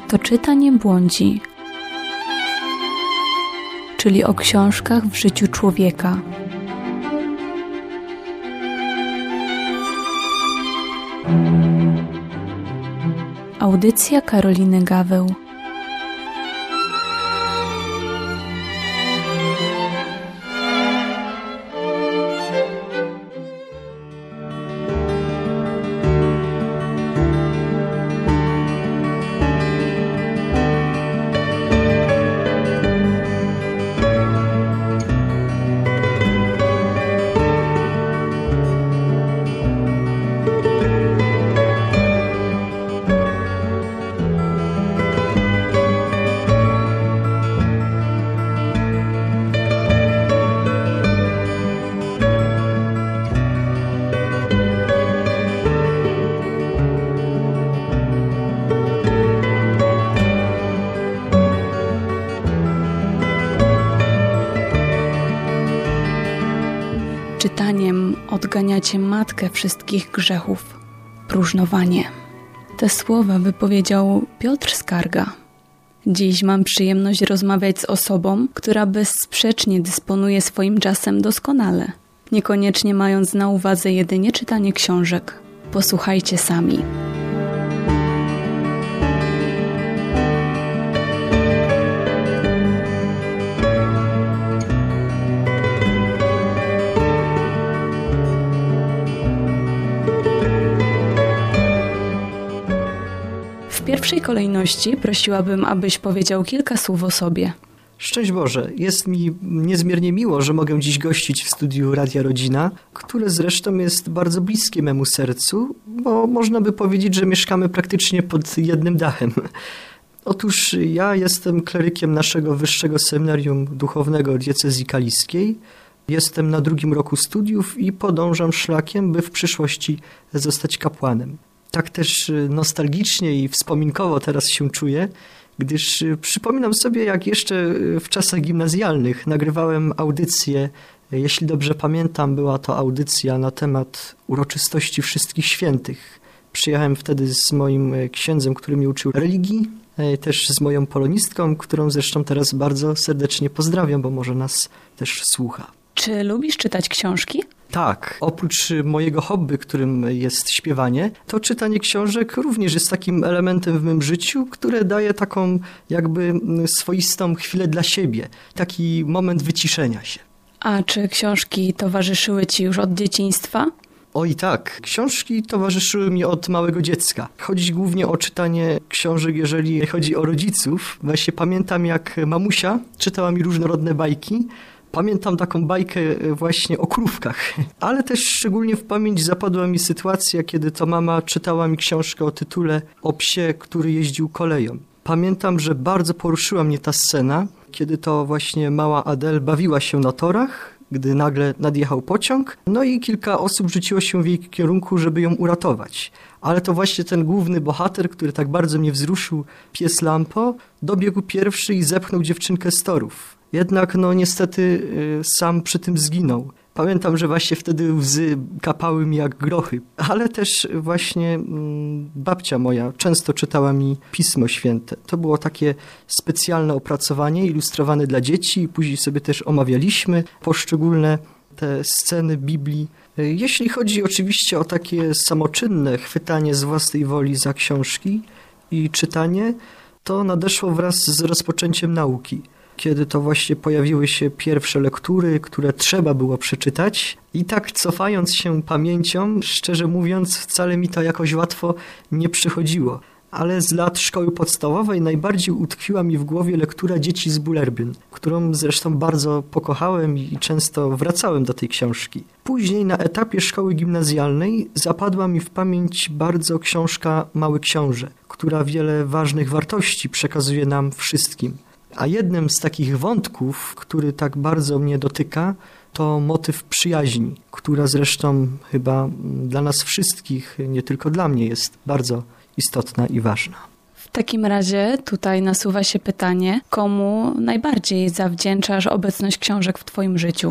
to czyta nie błądzi, czyli o książkach w życiu człowieka. Audycja Karoliny Gaweł. Czytaniem odganiacie matkę wszystkich grzechów, próżnowanie. Te słowa wypowiedział Piotr Skarga. Dziś mam przyjemność rozmawiać z osobą, która bezsprzecznie dysponuje swoim czasem doskonale, niekoniecznie mając na uwadze jedynie czytanie książek. Posłuchajcie sami. W pierwszej kolejności prosiłabym, abyś powiedział kilka słów o sobie. Szczęść Boże, jest mi niezmiernie miło, że mogę dziś gościć w studiu Radia Rodzina, które zresztą jest bardzo bliskie memu sercu, bo można by powiedzieć, że mieszkamy praktycznie pod jednym dachem. Otóż ja jestem klerykiem naszego Wyższego Seminarium Duchownego Diecezji Kaliskiej. Jestem na 2. roku studiów i podążam szlakiem, by w przyszłości zostać kapłanem. Tak też nostalgicznie i wspominkowo teraz się czuję, gdyż przypominam sobie, jak jeszcze w czasach gimnazjalnych nagrywałem audycję. Jeśli dobrze pamiętam, była to audycja na temat uroczystości Wszystkich Świętych. Przyjechałem wtedy z moim księdzem, który mnie uczył religii, też z moją polonistką, którą zresztą teraz bardzo serdecznie pozdrawiam, bo może nas też słucha. Czy lubisz czytać książki? Tak, oprócz mojego hobby, którym jest śpiewanie, to czytanie książek również jest takim elementem w mym życiu, które daje taką jakby swoistą chwilę dla siebie, taki moment wyciszenia się. A czy książki towarzyszyły ci już od dzieciństwa? Oj tak, książki towarzyszyły mi od małego dziecka. Chodzi głównie o czytanie książek, jeżeli chodzi o rodziców. Właśnie pamiętam, jak mamusia czytała mi różnorodne bajki. Pamiętam taką bajkę właśnie o krówkach, ale też szczególnie w pamięć zapadła mi sytuacja, kiedy to mama czytała mi książkę o tytule O psie, który jeździł koleją. Pamiętam, że bardzo poruszyła mnie ta scena, kiedy to właśnie mała Adele bawiła się na torach, gdy nagle nadjechał pociąg, no i kilka osób rzuciło się w jej kierunku, żeby ją uratować. Ale to właśnie ten główny bohater, który tak bardzo mnie wzruszył, pies Lampo, dobiegł pierwszy i zepchnął dziewczynkę z torów. Jednak no niestety sam przy tym zginął. Pamiętam, że właśnie wtedy łzy kapały mi jak grochy. Ale też właśnie babcia moja często czytała mi Pismo Święte. To było takie specjalne opracowanie ilustrowane dla dzieci i później sobie też omawialiśmy poszczególne te sceny Biblii. Jeśli chodzi oczywiście o takie samoczynne chwytanie z własnej woli za książki i czytanie, to nadeszło wraz z rozpoczęciem nauki, kiedy to właśnie pojawiły się pierwsze lektury, które trzeba było przeczytać. I tak cofając się pamięcią, szczerze mówiąc, wcale mi to jakoś łatwo nie przychodziło. Ale z lat szkoły podstawowej najbardziej utkwiła mi w głowie lektura Dzieci z Bullerbyn, którą zresztą bardzo pokochałem i często wracałem do tej książki. Później na etapie szkoły gimnazjalnej zapadła mi w pamięć bardzo książka Mały Książę, która wiele ważnych wartości przekazuje nam wszystkim. A jednym z takich wątków, który tak bardzo mnie dotyka, to motyw przyjaźni, która zresztą chyba dla nas wszystkich, nie tylko dla mnie, jest bardzo istotna i ważna. W takim razie tutaj nasuwa się pytanie, komu najbardziej zawdzięczasz obecność książek w twoim życiu?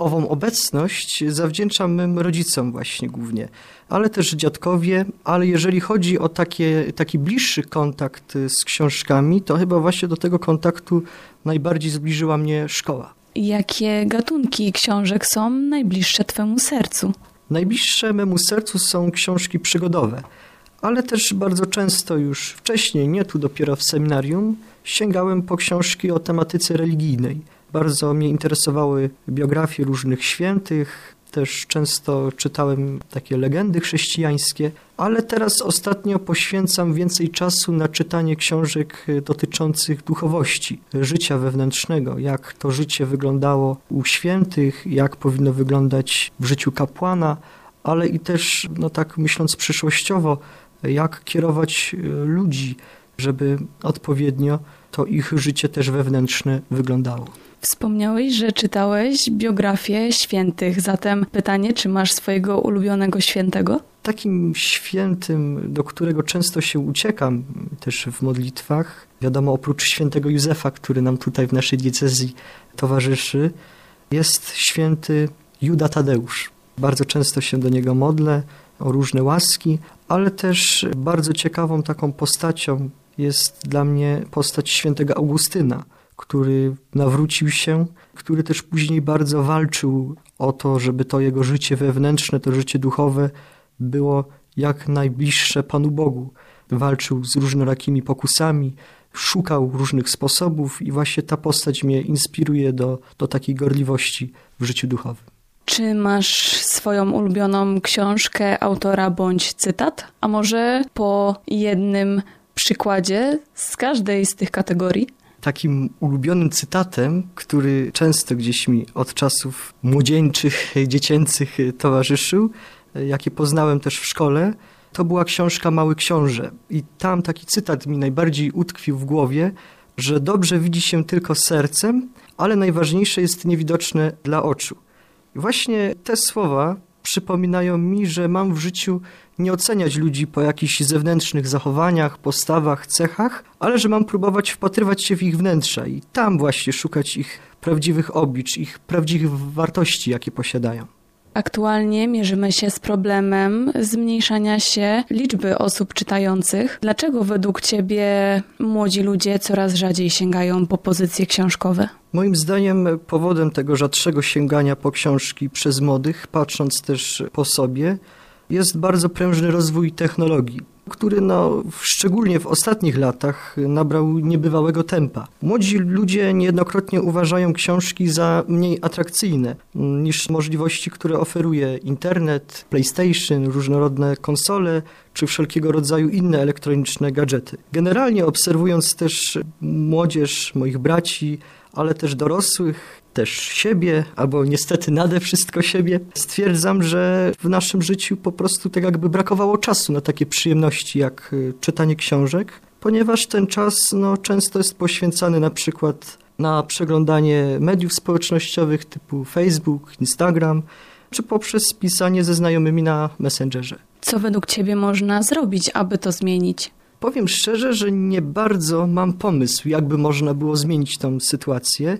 ową obecność zawdzięczam mym rodzicom właśnie głównie, ale też dziadkowie, ale jeżeli chodzi o taki bliższy kontakt z książkami, to chyba właśnie do tego kontaktu najbardziej zbliżyła mnie szkoła. Jakie gatunki książek są najbliższe Twemu sercu? Najbliższe memu sercu są książki przygodowe, ale też bardzo często już wcześniej, nie tu dopiero w seminarium, sięgałem po książki o tematyce religijnej. Bardzo mnie interesowały biografie różnych świętych, też często czytałem takie legendy chrześcijańskie, ale teraz ostatnio poświęcam więcej czasu na czytanie książek dotyczących duchowości, życia wewnętrznego, jak to życie wyglądało u świętych, jak powinno wyglądać w życiu kapłana, ale i też, tak myśląc przyszłościowo, jak kierować ludzi, żeby odpowiednio to ich życie też wewnętrzne wyglądało. Wspomniałeś, że czytałeś biografię świętych, zatem pytanie, czy masz swojego ulubionego świętego? Takim świętym, do którego często się uciekam też w modlitwach, wiadomo, oprócz świętego Józefa, który nam tutaj w naszej diecezji towarzyszy, jest święty Juda Tadeusz. Bardzo często się do niego modlę o różne łaski, ale też bardzo ciekawą taką postacią jest dla mnie postać świętego Augustyna, który nawrócił się, który też później bardzo walczył o to, żeby to jego życie wewnętrzne, to życie duchowe było jak najbliższe Panu Bogu. Walczył z różnorakimi pokusami, szukał różnych sposobów i właśnie ta postać mnie inspiruje do takiej gorliwości w życiu duchowym. Czy masz swoją ulubioną książkę autora bądź cytat? A może po jednym przykładzie z każdej z tych kategorii? Takim ulubionym cytatem, który często gdzieś mi od czasów młodzieńczych, dziecięcych towarzyszył, jakie poznałem też w szkole, to była książka Mały Książę. I tam taki cytat mi najbardziej utkwił w głowie, że dobrze widzi się tylko sercem, ale najważniejsze jest niewidoczne dla oczu. I właśnie te słowa przypominają mi, że mam w życiu nie oceniać ludzi po jakichś zewnętrznych zachowaniach, postawach, cechach, ale że mam próbować wpatrywać się w ich wnętrza i tam właśnie szukać ich prawdziwych oblicz, ich prawdziwych wartości, jakie posiadają. Aktualnie mierzymy się z problemem zmniejszania się liczby osób czytających. Dlaczego według Ciebie młodzi ludzie coraz rzadziej sięgają po pozycje książkowe? Moim zdaniem powodem tego rzadszego sięgania po książki przez młodych, patrząc też po sobie, jest bardzo prężny rozwój technologii, który szczególnie w ostatnich latach nabrał niebywałego tempa. Młodzi ludzie niejednokrotnie uważają książki za mniej atrakcyjne niż możliwości, które oferuje internet, PlayStation, różnorodne konsole czy wszelkiego rodzaju inne elektroniczne gadżety. Generalnie obserwując też młodzież, moich braci, ale też dorosłych, też siebie, albo niestety nade wszystko siebie, stwierdzam, że w naszym życiu po prostu tak jakby brakowało czasu na takie przyjemności jak czytanie książek, ponieważ ten czas często jest poświęcany na przykład na przeglądanie mediów społecznościowych typu Facebook, Instagram, czy poprzez pisanie ze znajomymi na Messengerze. Co według Ciebie można zrobić, aby to zmienić? Powiem szczerze, że nie bardzo mam pomysł, jakby można było zmienić tą sytuację,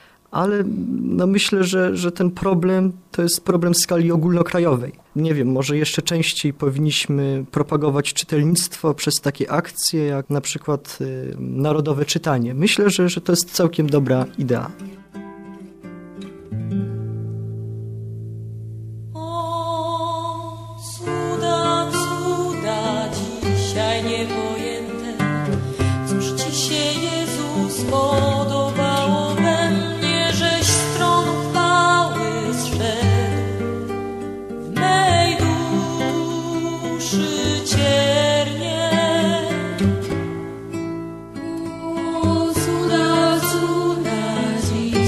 ale myślę, że ten problem to jest problem w skali ogólnokrajowej. Nie wiem, może jeszcze częściej powinniśmy propagować czytelnictwo przez takie akcje, jak na przykład Narodowe Czytanie. Myślę, że to jest całkiem dobra idea. Cuda dzisiaj niepojęte, cóż Ci się, Jezus, podobało we mnie, żeś z tronu chwały zszedł w mej duszy ciernie. O, cuda,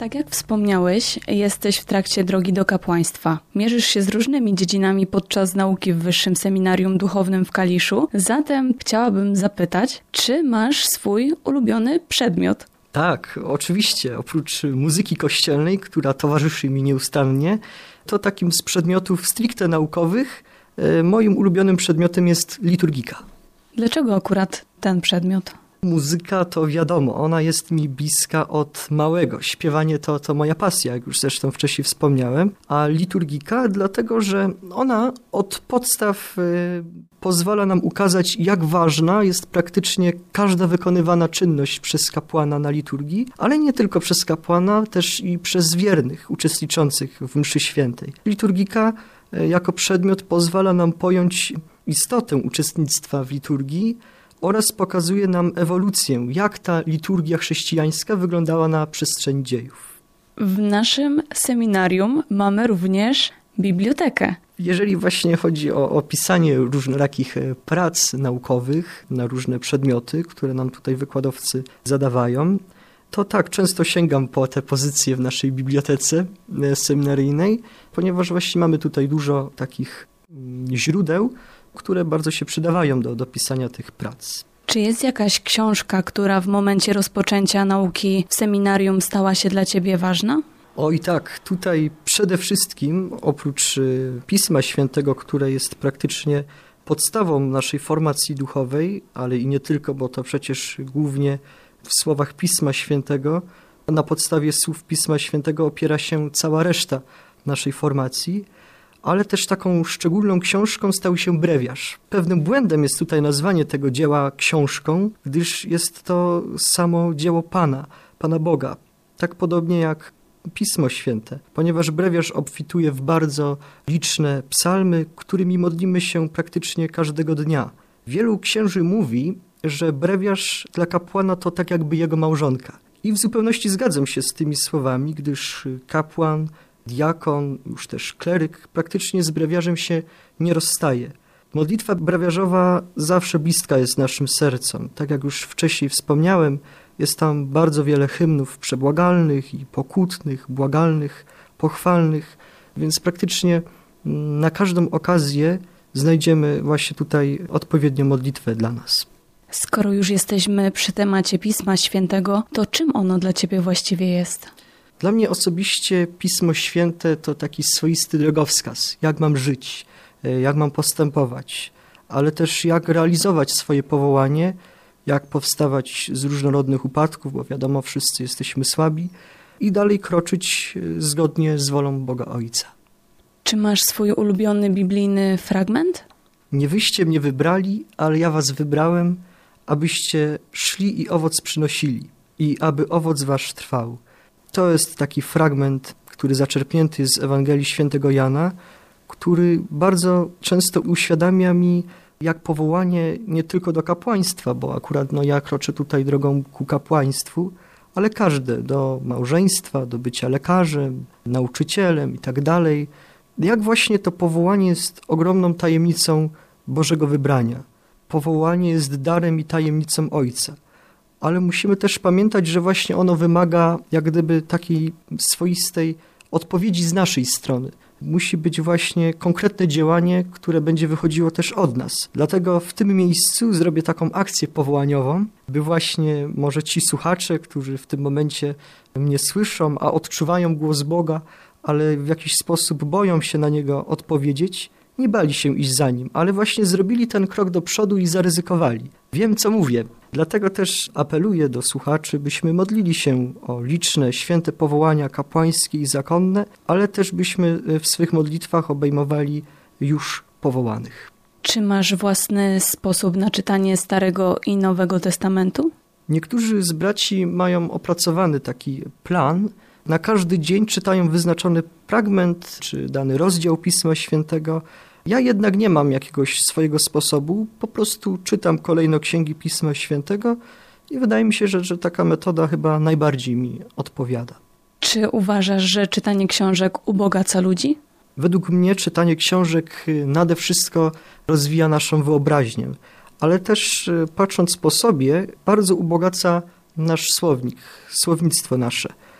Tak jak wspomniałeś, jesteś w trakcie drogi do kapłaństwa. Mierzysz się z różnymi dziedzinami podczas nauki w Wyższym Seminarium Duchownym w Kaliszu. Zatem chciałabym zapytać, czy masz swój ulubiony przedmiot? Tak, oczywiście. Oprócz muzyki kościelnej, która towarzyszy mi nieustannie, to takim z przedmiotów stricte naukowych moim ulubionym przedmiotem jest liturgika. Dlaczego akurat ten przedmiot? Muzyka to wiadomo, ona jest mi bliska od małego. Śpiewanie to moja pasja, jak już zresztą wcześniej wspomniałem. A liturgika dlatego, że ona od podstaw pozwala nam ukazać, jak ważna jest praktycznie każda wykonywana czynność przez kapłana na liturgii, ale nie tylko przez kapłana, też i przez wiernych uczestniczących w mszy świętej. Liturgika jako przedmiot pozwala nam pojąć istotę uczestnictwa w liturgii oraz pokazuje nam ewolucję, jak ta liturgia chrześcijańska wyglądała na przestrzeni dziejów. W naszym seminarium mamy również bibliotekę. Jeżeli właśnie chodzi o pisanie różnorakich prac naukowych na różne przedmioty, które nam tutaj wykładowcy zadawają, to tak, często sięgam po te pozycje w naszej bibliotece seminaryjnej, ponieważ właśnie mamy tutaj dużo takich źródeł, które bardzo się przydawają do pisania tych prac. Czy jest jakaś książka, która w momencie rozpoczęcia nauki w seminarium stała się dla ciebie ważna? Oj tak, tutaj przede wszystkim oprócz Pisma Świętego, które jest praktycznie podstawą naszej formacji duchowej, ale i nie tylko, bo to przecież głównie w słowach Pisma Świętego, na podstawie słów Pisma Świętego opiera się cała reszta naszej formacji, ale też taką szczególną książką stał się brewiarz. Pewnym błędem jest tutaj nazwanie tego dzieła książką, gdyż jest to samo dzieło Pana Boga. Tak podobnie jak Pismo Święte, ponieważ brewiarz obfituje w bardzo liczne psalmy, którymi modlimy się praktycznie każdego dnia. Wielu księży mówi, że brewiarz dla kapłana to tak jakby jego małżonka. I w zupełności zgadzam się z tymi słowami, gdyż kapłan, diakon, już też kleryk praktycznie z brewiarzem się nie rozstaje. Modlitwa brewiarzowa zawsze bliska jest naszym sercom. Tak jak już wcześniej wspomniałem, jest tam bardzo wiele hymnów przebłagalnych i pokutnych, błagalnych, pochwalnych, więc praktycznie na każdą okazję znajdziemy właśnie tutaj odpowiednią modlitwę dla nas. Skoro już jesteśmy przy temacie Pisma Świętego, to czym ono dla ciebie właściwie jest? Dla mnie osobiście Pismo Święte to taki swoisty drogowskaz, jak mam żyć, jak mam postępować, ale też jak realizować swoje powołanie, jak powstawać z różnorodnych upadków, bo wiadomo, wszyscy jesteśmy słabi, i dalej kroczyć zgodnie z wolą Boga Ojca. Czy masz swój ulubiony biblijny fragment? Nie wyście mnie wybrali, ale ja was wybrałem, abyście szli i owoc przynosili, i aby owoc wasz trwał. To jest taki fragment, który zaczerpnięty jest z Ewangelii Świętego Jana, który bardzo często uświadamia mi, jak powołanie nie tylko do kapłaństwa, bo akurat ja kroczę tutaj drogą ku kapłaństwu, ale każde, do małżeństwa, do bycia lekarzem, nauczycielem i tak dalej. Jak właśnie to powołanie jest ogromną tajemnicą Bożego wybrania. Powołanie jest darem i tajemnicą Ojca. Ale musimy też pamiętać, że właśnie ono wymaga jak gdyby takiej swoistej odpowiedzi z naszej strony. Musi być właśnie konkretne działanie, które będzie wychodziło też od nas. Dlatego w tym miejscu zrobię taką akcję powołaniową, by właśnie może ci słuchacze, którzy w tym momencie mnie słyszą, a odczuwają głos Boga, ale w jakiś sposób boją się na niego odpowiedzieć, nie bali się iść za nim, ale właśnie zrobili ten krok do przodu i zaryzykowali. Wiem, co mówię. Dlatego też apeluję do słuchaczy, byśmy modlili się o liczne, święte powołania kapłańskie i zakonne, ale też byśmy w swych modlitwach obejmowali już powołanych. Czy masz własny sposób na czytanie Starego i Nowego Testamentu? Niektórzy z braci mają opracowany taki plan. Na każdy dzień czytają wyznaczony fragment czy dany rozdział Pisma Świętego. Ja jednak nie mam jakiegoś swojego sposobu, po prostu czytam kolejno księgi Pisma Świętego i wydaje mi się, że taka metoda chyba najbardziej mi odpowiada. Czy uważasz, że czytanie książek ubogaca ludzi? Według mnie czytanie książek nade wszystko rozwija naszą wyobraźnię, ale też patrząc po sobie bardzo ubogaca nasz słownik, słownictwo nasze.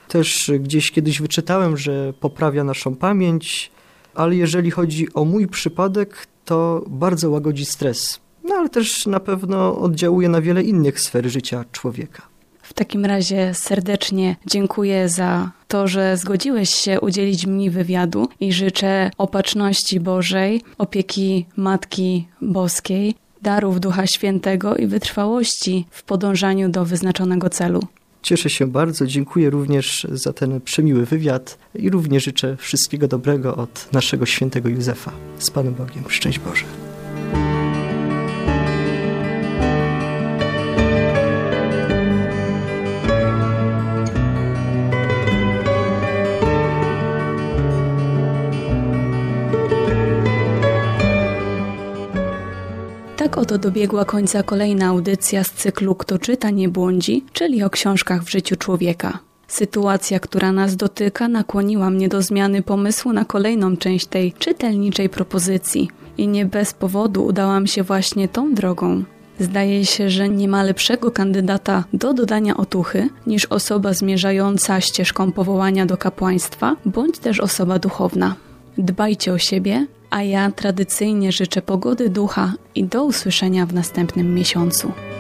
Też gdzieś kiedyś wyczytałem, że poprawia naszą pamięć, ale jeżeli chodzi o mój przypadek, to bardzo łagodzi stres. No ale też na pewno oddziałuje na wiele innych sfer życia człowieka. W takim razie serdecznie dziękuję za to, że zgodziłeś się udzielić mi wywiadu i życzę opatrzności Bożej, opieki Matki Boskiej, darów Ducha Świętego i wytrwałości w podążaniu do wyznaczonego celu. Cieszę się bardzo, dziękuję również za ten przemiły wywiad i również życzę wszystkiego dobrego od naszego świętego Józefa. Z Panem Bogiem, szczęść Boże. Tak oto dobiegła końca kolejna audycja z cyklu Kto czyta, nie błądzi, czyli o książkach w życiu człowieka. Sytuacja, która nas dotyka, nakłoniła mnie do zmiany pomysłu na kolejną część tej czytelniczej propozycji. I nie bez powodu udałam się właśnie tą drogą. Zdaje się, że nie ma lepszego kandydata do dodania otuchy niż osoba zmierzająca ścieżką powołania do kapłaństwa, bądź też osoba duchowna. Dbajcie o siebie, a ja tradycyjnie życzę pogody ducha i do usłyszenia w następnym miesiącu.